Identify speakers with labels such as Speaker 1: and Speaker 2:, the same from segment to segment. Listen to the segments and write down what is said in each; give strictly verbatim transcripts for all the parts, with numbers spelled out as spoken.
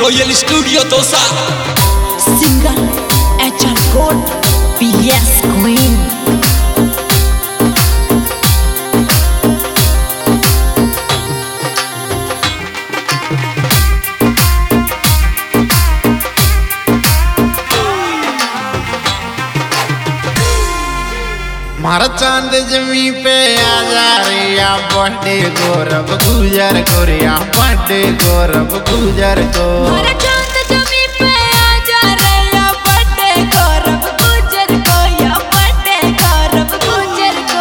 Speaker 1: Royal Studio Dosa.
Speaker 2: Singer H R Gold P S Queen.
Speaker 3: मारा चांद जमी पे आ जा रिया बर्थडे गौरव गुजर गोरिया बर्थडे गौरव गुजर को
Speaker 2: मारा चांद जमी पे आ जा रिया बर्थडे गौरव गुजर को या बर्थडे गौरव गुजर को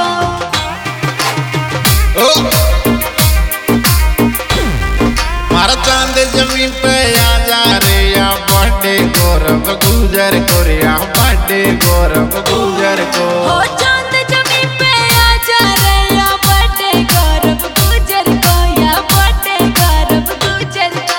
Speaker 3: ओ मारा चांद जमी पे आ जा रिया बर्थडे गौरव गुजर गोरिया बर्थडे गौरव गुजर को
Speaker 2: हो चांद जमी पे आ जा रिया बर्थडे गौरव गुजर को या बर्थडे गौरव गुजर को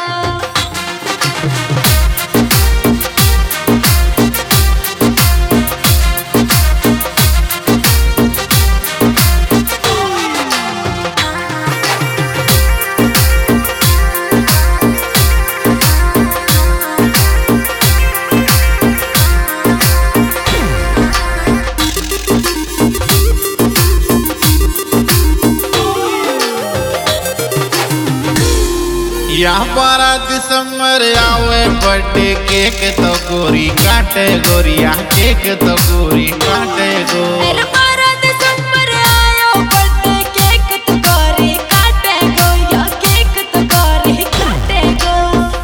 Speaker 3: यहाँ बारह दिसंबर आवे बर्थडे केक तो गोरी काटे गोरिया केक तो गोरी काटे गो
Speaker 2: अरे बारह दिसंबर आयो बर्थडे केक तो गोरी काटे गो या केक तो गोरी काटे गो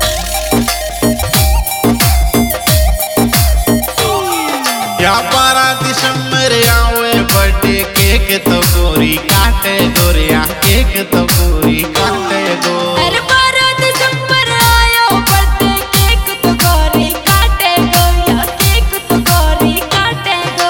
Speaker 3: यहाँ बारह दिसंबर आवे बर्थडे केक तो गोरी काटे गोरिया केक तो गोरी काटे गो
Speaker 2: अरे बारह दिसंबर आयो बर्थडे केक तो गोरी काटे गो या केक तो गोरी काटे गो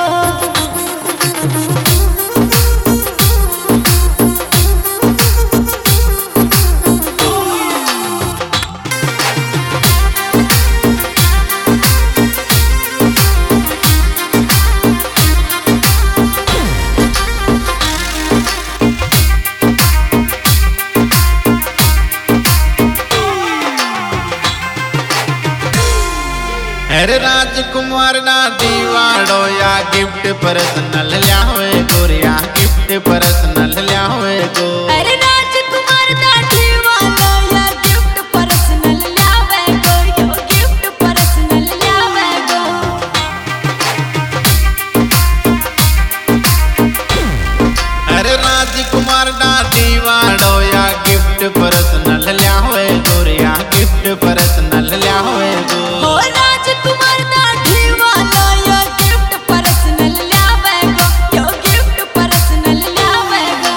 Speaker 3: अरे राजकुमार ना दीवाड़ो या गिफ्ट पर्सनल लियावे गोरिया गिफ्ट पर्सनल लियावे गो
Speaker 2: अरे राजकुमार दाढ़ी वाला या गिफ्ट पर्सनल लावे गो यो गिफ्ट पर्सनल लावे गो
Speaker 3: अरे राजकुमार ना दीवाड़ो या गिफ्ट पर्सनल लियावे गोरिया गिफ्ट पर्सनल लियावे गो
Speaker 2: हो राजकुमार दाढ़ी वाला या गिफ्ट पर्सनल लावे गो यो गिफ्ट पर्सनल लावे गो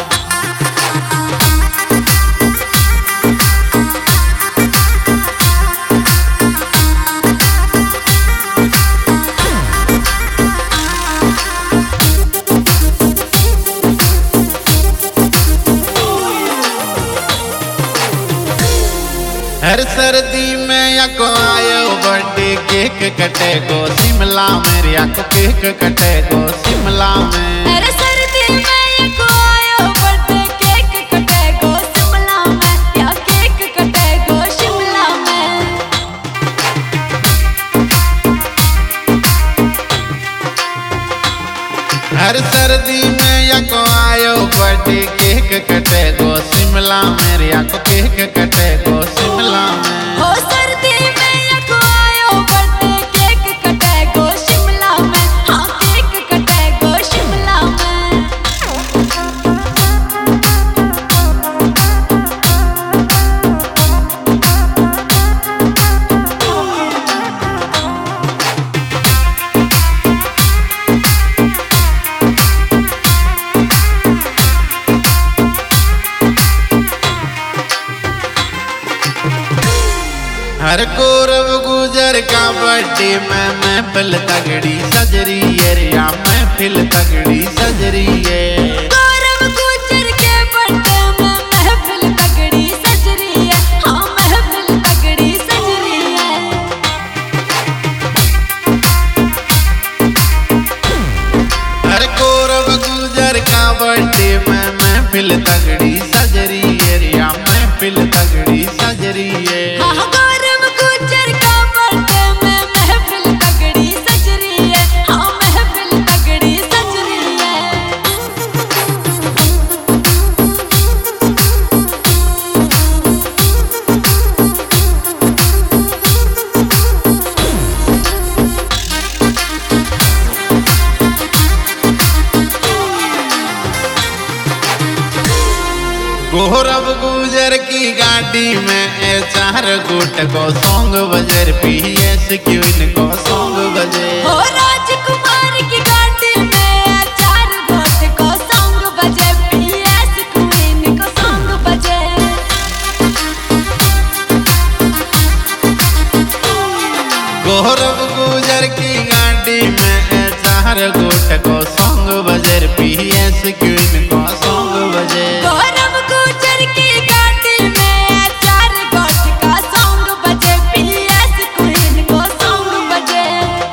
Speaker 3: हर सर्दी में यको आयो बर्थडे केक कटे गो शिमला में यको केक कटे गो शिमला में
Speaker 2: अरे सर्दी में ये को आयो बर्थडे केक कटे गो शिमला में या केक कटे गो शिमला में
Speaker 3: हर सर्दी में यको आयो बर्थडे केक कटे गो शिमला में यको केक कटे गो शिमला में
Speaker 2: हो सर्दी में ये को आयो बर्थडे केक कटे गो शिमला में हाँ केक कटे गो शिमला में
Speaker 3: हर गौरव गुजर का बर्थडे में महफिल तगड़ी सजरी है रिया महफिल तगड़ी सजरी है
Speaker 2: गौरव गुजर के बर्थडे में महफिल तगड़ी सजरी है हाँ महफिल तगड़ी सजरी है
Speaker 3: हर गौरव गुजर का बर्थडे में महफिल तगड़ी सजरी है रिया महफिल तगड़ी सजरी है
Speaker 2: हाँ गौरव
Speaker 3: गौरव गुजर की गाड़ी में ए चार गुट को सॉन्ग बजे पीएस क्वीन को सॉन्ग बजे
Speaker 2: हो राजकुमार की गाड़ी में चार गोट को सॉन्ग बजे पीएस क्वीन को सॉन्ग बजे
Speaker 3: गौरव गुजर की गाड़ी में चार गोट को सॉन्ग बजे पीएस क्वीन को सॉन्ग बजे
Speaker 2: गौरव गुजर की गाड़ी में चार गोट का सॉन्ग बजे पीएस क्वीन को सॉन्ग बजे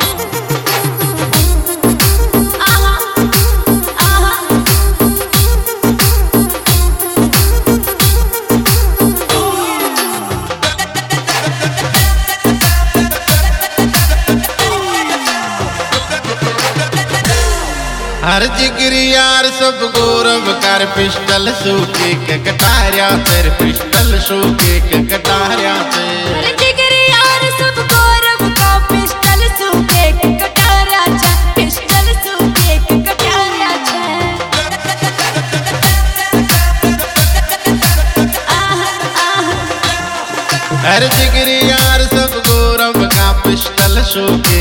Speaker 2: आहा आहा
Speaker 3: हर जिगरी यार सब गौरव कर पिस्टल सूखे के कटारिया तेरे पिस्टल सूखे के कटारिया तेरे
Speaker 2: अरे जिगरी यार सब गौरव का पिस्टल सूखे के कटारिया छे पिस्टल सूखे के कटारिया छे आहा आहा
Speaker 3: हर जिगरी यार सब गौरव का पिस्टल सूखे